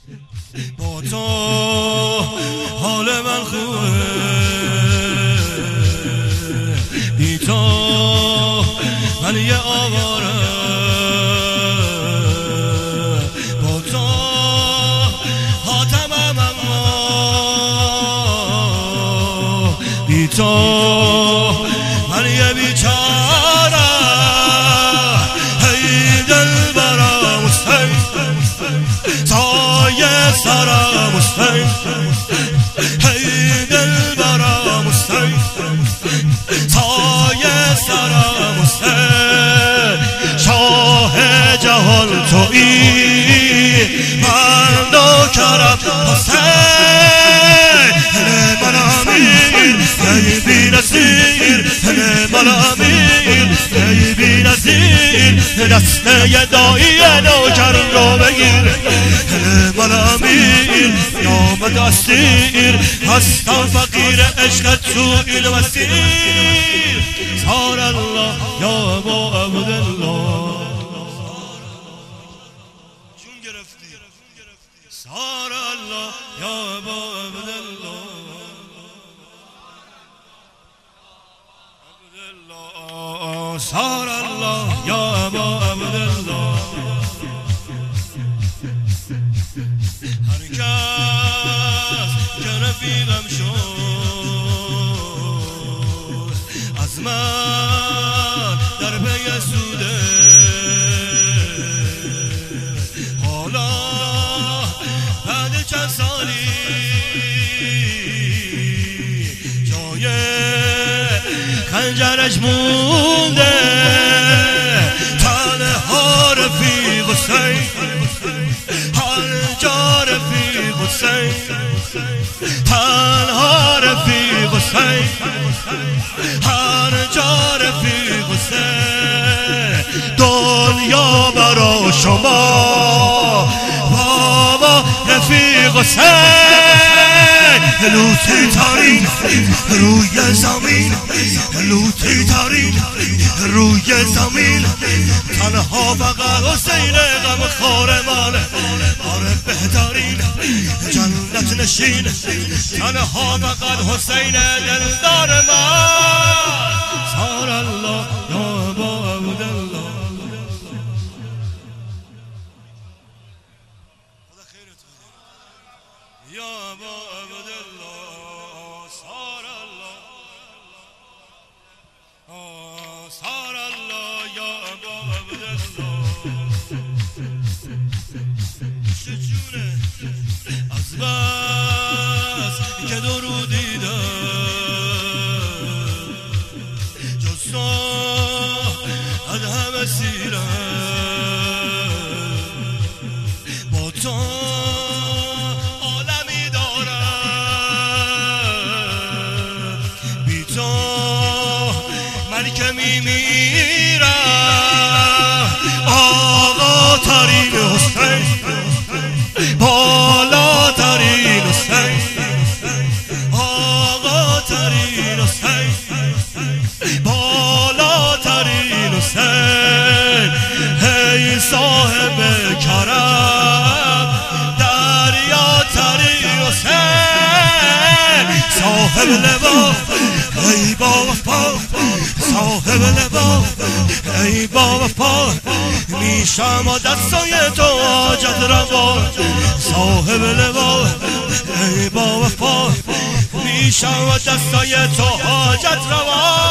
با تو حال من خوبه، بی تو من یه آواره. با تو حاتمم اما بی تو من یه بیچاره. هی دل برم حسین سایه سرم حسین، هی دل برم حسین سایه سرم حسین. شاه جهان تویی من نوکرم حسین. من امیر ای بی نظیر، من امیر ای بی نظیر. دسته دایی نوکر رو بگیر. من امیر یا مدستیر، هستم فقیر عشقت تو این مسیر. سار الله یا ابا عبدالله، چون گرفتی سار الله یا ابا عبدالله. سار الله یا ابا عبدالله. هر کس که رفیقم شد از من در پی سوده، حالا بعد چند سالی جای خنجرش مونده. تنها رفیق حسین، هر جا رفیق حسین. تنها رفیق حسین، هر جا رفیق حسین. دنیا برا شما بابا رفیق حسین. لوتی تارین روی زمین، لوتی تارین روی زمین. تنها فقط حسین غم خور ماله، آره بهترین جنت نشین. تنها فقط حسین دلدار من. سار الله یا ابا عبدالله. یا ابا عبدالله. سار الله، سار الله یا ابا عبدالله. چجونه از بس که درودیدم جز تو از همه سیرم. با تو عالمی دارم، بی تو من که میمیرم. آقا ترین حسین، بالاترین حسین. آقا ترین حسین، بالاترین حسین. هی صاحب کرم دریا ترین حسین. صاحب لباس ای با وفا، صاحب لباس ای با وفا. میشم و دستای تو حاجت روا. صاحب لباس ای با وفا، میشم و دستای تو حاجت روا.